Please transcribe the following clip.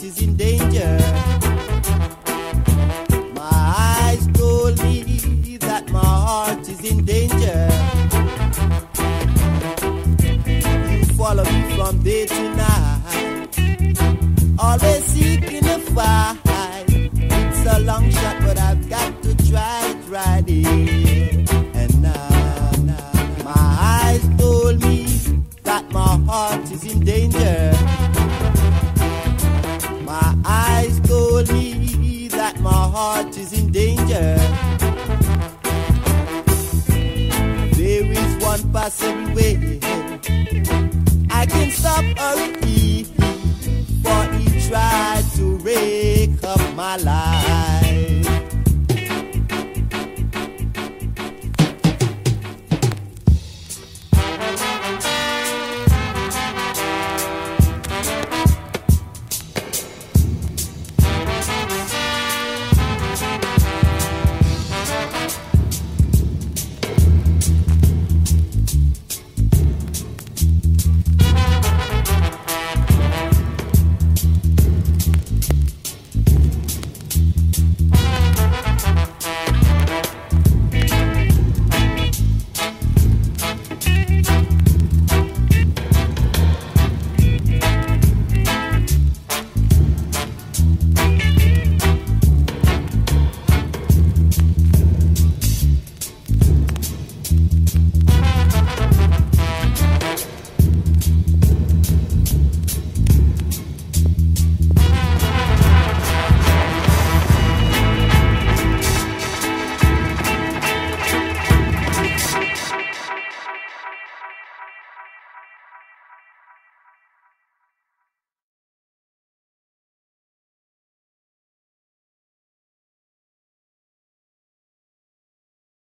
heart is in danger. My eyes told me that my heart is in danger. You follow me from day to night, always seeking a fight. It's a long shot, but I've got to try it. And now, my eyes told me that my heart is in danger. My eyes told me that my heart is in danger. There is one possible way I can stop or